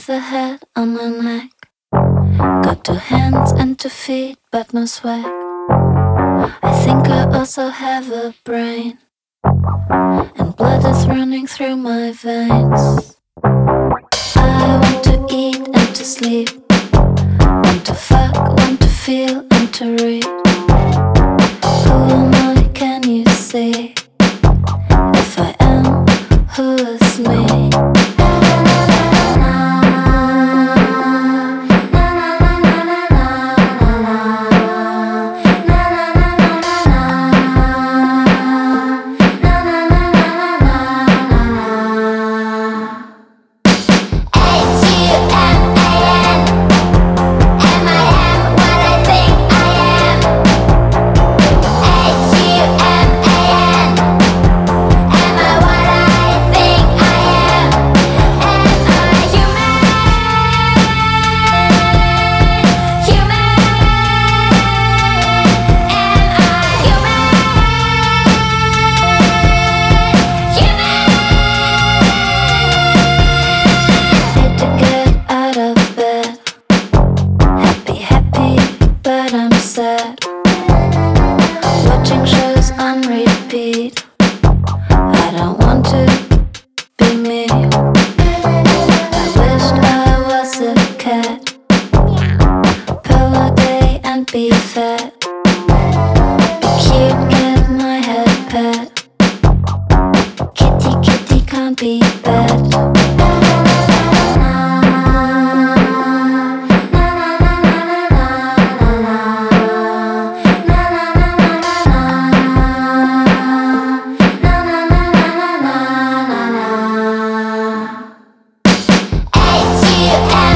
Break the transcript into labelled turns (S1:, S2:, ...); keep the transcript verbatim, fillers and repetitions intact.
S1: with a head on my neck. Got two hands and two feet, but no swag. I think I also have a brain, and blood is running through my veins. I want to eat and to sleep, want to fuck, want to feel and to read. Who am I, can you see? If I am, who is me? Watching shows on repeat. I don't want to be me. I wished I was a cat. Purr all day and be fat. Be cute, get my head pet. Kitty, kitty, can't be bad.
S2: H U M